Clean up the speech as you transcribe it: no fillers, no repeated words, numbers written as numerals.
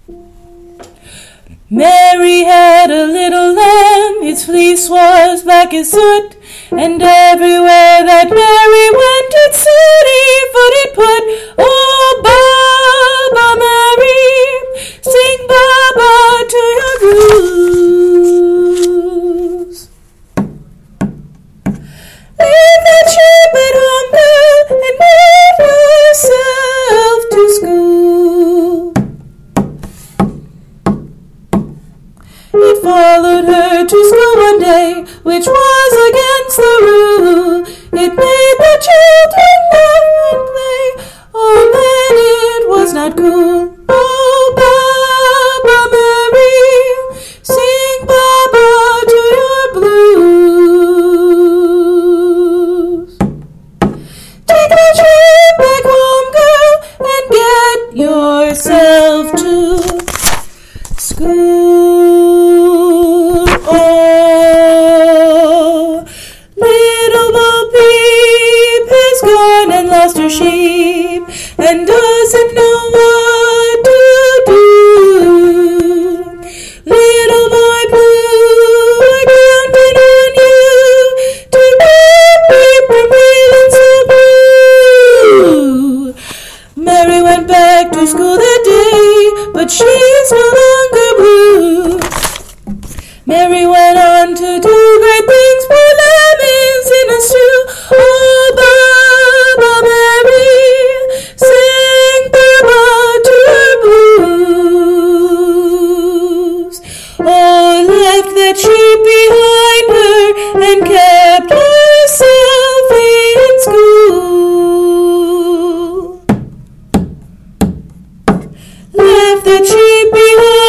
Mary had a little lamb, its fleece was black as soot, and everywhere that Mary went, its sooty foot it put. Oh, Baba Mary, sing Baba to your goose. Leave that sheep at home, girl, and move yourself to school. It followed her to school one day, which was against the rule. It made the children laugh and play. Oh, then it was not cool. Oh, Baba Mary, sing Baba to your blues. Take the trip back home, girl, and get yourself to school. Oh, little Bo Peep has gone and lost her sheep, and doesn't know what to do. Little Boy Blue, I counted on you to keep me from feeling so blue. Mary went back to school that day, but she is no longer blue. Mary went on to do great things, for lemons in a stew. Oh, Baba Mary, sing Baba to her blues. Oh, left that sheep behind her and kept herself in school. Left that sheep behind